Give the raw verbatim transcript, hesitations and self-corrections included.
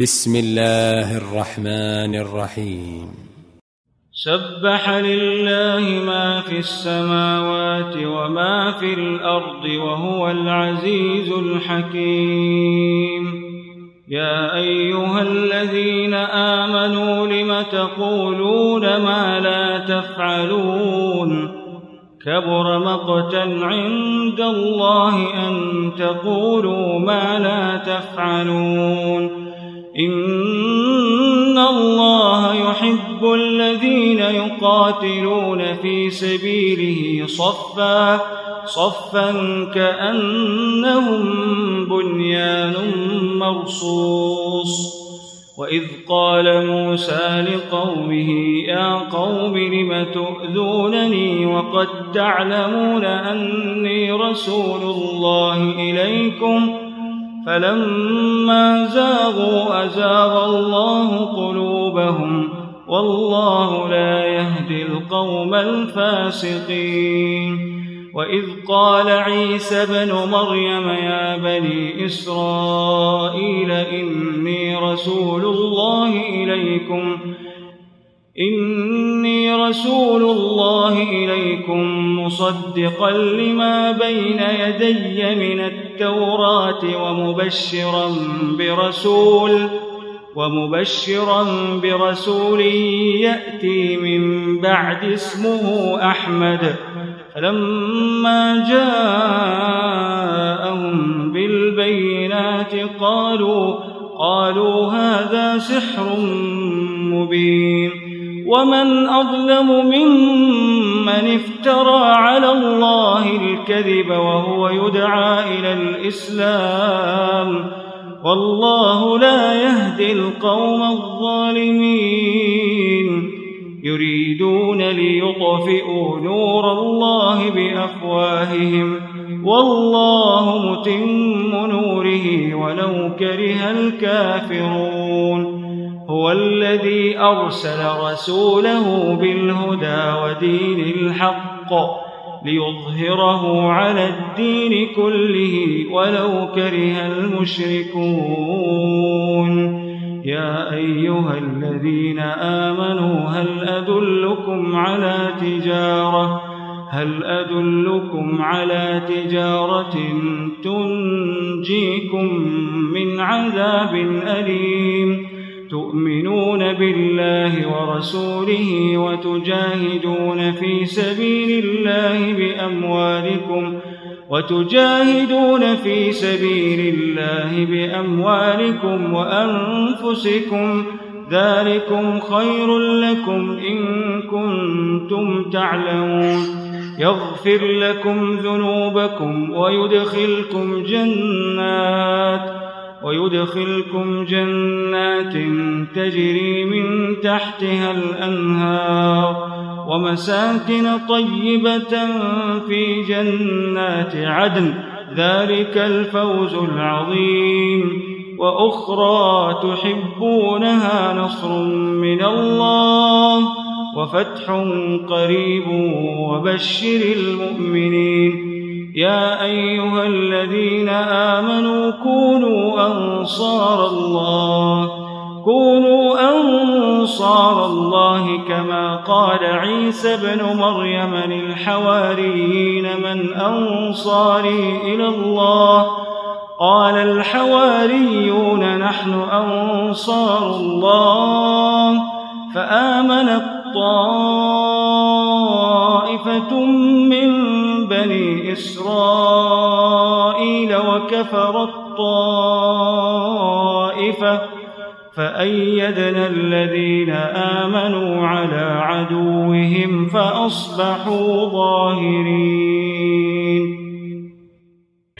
بسم الله الرحمن الرحيم. سبح لله ما في السماوات وما في الأرض وهو العزيز الحكيم. يا أيها الذين آمنوا لم تقولون ما لا تفعلون كبر مقتا عند الله أن تقولوا ما لا تفعلون. إن الله يحب الذين يقاتلون في سبيله صفا صفا كأنهم بنيان مرصوص. وإذ قال موسى لقومه يا قوم لم تؤذونني وقد تعلمون أني رسول الله إليكم فلما زاغوا أزاغ الله قلوبهم والله لا يهدي القوم الفاسقين. وإذ قال عيسى ابن مريم يا بني إسرائيل إني رسول الله إليكم إني رسول الله إليكم مصدقا لما بين يدي من التوراة ومبشرا برسول ومبشرا برسول يأتي من بعد اسمه أحمد. فلما جاءهم بالبينات قالوا قالوا هذا سحر مبين. ومن أظلم ممن افترى على الله الكذب وهو يدعى إلى الإسلام والله لا يهدي القوم الظالمين. يريدون ليطفئوا نور الله بأفواههم والله متم نوره ولو كره الكافرون. هو الذي أرسل رسوله بالهدى ودين الحق ليظهره على الدين كله ولو كره المشركون. يا أيها الذين آمنوا هل أدلكم على تجارة هل أدلكم على تجارة تنجيكم من عذاب أليم تؤمنون بالله ورسوله وتجاهدون في سبيل الله بأموالكم وتجاهدون في سبيل الله بأموالكم وأنفسكم ذلكم خير لكم إن كنتم تعلمون. يغفر لكم ذنوبكم ويدخلكم جنات ويدخلكم جنات تجري من تحتها الأنهار ومساكن طيبة في جنات عدن ذلك الفوز العظيم. وأخرى تحبونها نصر من الله وفتح قريب وبشر المؤمنين. يا أيها الذين آمنوا كونوا أنصار الله كونوا أنصار الله كما قال عيسى ابن مريم للحواريين من أنصاري إلى الله قال الحواريون نحن أنصار الله. فآمنت طائفة من بني إسرائيل وكفرت طائفة فأيدنا الذين آمنوا على عدوهم فأصبحوا ظاهرين.